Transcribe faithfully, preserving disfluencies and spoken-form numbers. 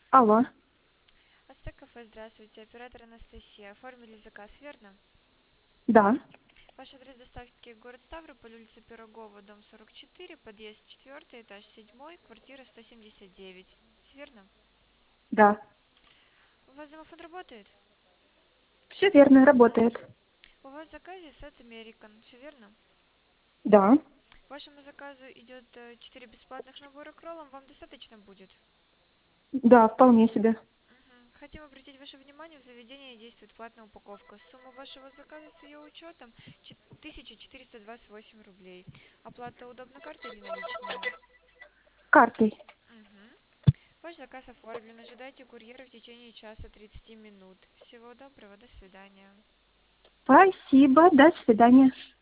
Алло. Ацтек кафе, здравствуйте. Оператор Анастасия. Оформили заказ, верно? Да. Ваш адрес доставки город Ставрополь, улица Пирогова, дом сорок четыре, подъезд четвертый, этаж седьмой, квартира сто семьдесят девять. Верно? Да. У вас домофон работает? Все верно, работает. У вас в заказе сет American. Все верно? Да. К вашему заказу идет четыре бесплатных набора к роллам. Вам достаточно будет? Да, вполне себе. Мгм. Хотим обратить ваше внимание, в заведении действует платная упаковка. Сумма вашего заказа с ее учетом тысяча четыреста двадцать восемь рублей. Оплата удобно картой или наличными? Картой. Мгм. Ваш заказ оформлен. Ожидайте курьера в течение часа тридцати минут. Всего доброго, до свидания. Спасибо, до свидания.